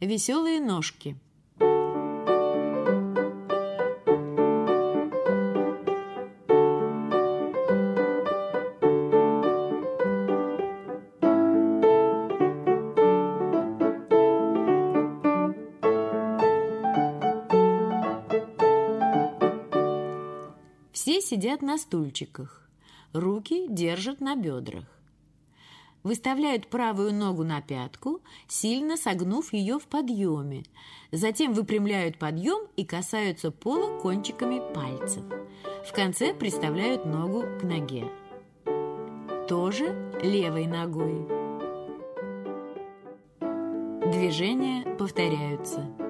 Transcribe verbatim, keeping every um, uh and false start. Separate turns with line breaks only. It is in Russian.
Веселые ножки. Все сидят на стульчиках, руки держат на бедрах. Выставляют правую ногу на пятку, сильно согнув ее в подъеме. Затем выпрямляют подъем и касаются пола кончиками пальцев. В конце приставляют ногу к ноге. Тоже левой ногой. Движения повторяются.